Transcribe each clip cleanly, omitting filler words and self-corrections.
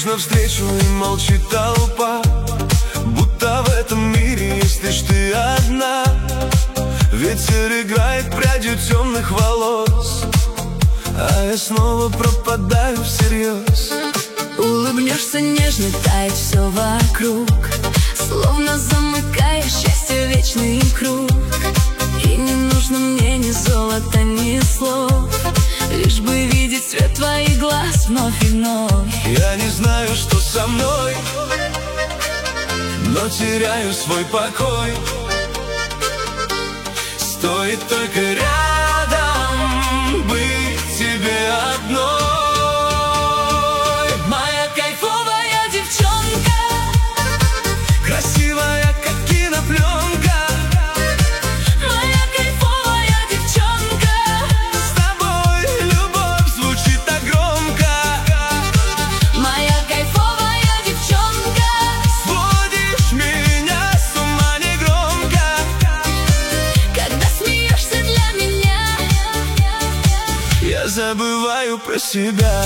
навстречу и молчит толпа, будто в этом мире есть лишь ты одна. Ветер играет прядью темных волос, а я снова пропадаю всерьез. Улыбнешься нежно, тает все вокруг, словно замыкая счастье вечный круг. И не нужно мне ни золота, ни слов, лишь бы видеть цвет твоих глаз вновь и вновь. Я не знаю, что со мной, но теряю свой покой. Стоит только рядом быть тебе одной. Моя кайфовая девчонка, красивая, как кинопленка. моя кайфовая девчонка, С тобой любовь звучит так громко. моя кайфовая девчонка, Сводишь меня с ума негромко. когда смеешься для меня, Я забываю про себя.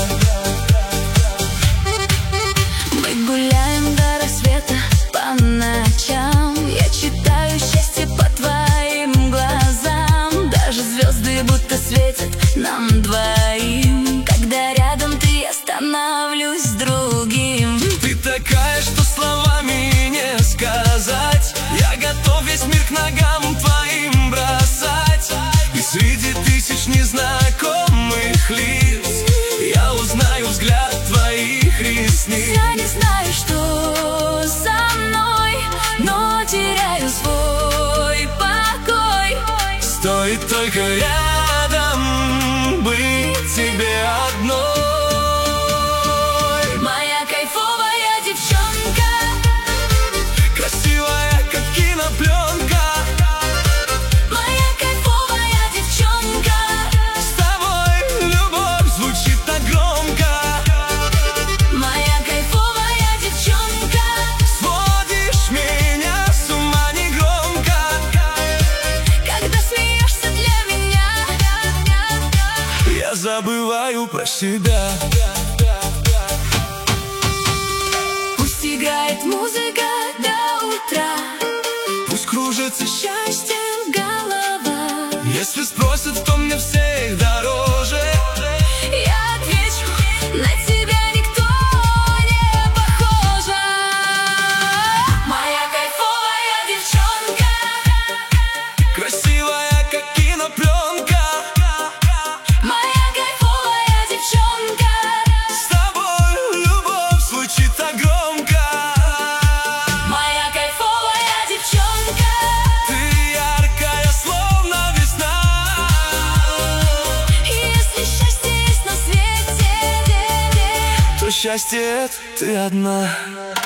мы гуляем до рассвета по ночам. Я читаю счастье по твоим глазам. Даже звезды будто светят нам двоим. Когда рядом ты, я становлюсь другим. Ты такая, что словами не сказать. Я готов весь мир к ногам твоим бросать. И среди тысяч незнакомых лиц я узнаю взгляд твоих ресниц. Я не знаю, что со мной, но теряю свой покой. Стоит только рядом быть тебе одной. Моя кайфовая девчонка, Красивая, как кинопленка. моя кайфовая девчонка, С тобой любовь звучит так громко. моя кайфовая девчонка, Сводишь меня с ума негромко. когда смеешься для меня, Я забываю про себя. пусть играет музыка до утра, Пусть кружится счастье голова. Если спросят, кто мне всех дороже, Я отвечу, на тебя никто не похожа. Моя кайфовая девчонка, красивая, как кинопленка. моя кайфовая девчонка, С тобой любовь звучит так громко. моя кайфовая девчонка. Ты яркая, словно весна. И если счастье есть на свете, То счастье — это ты одна.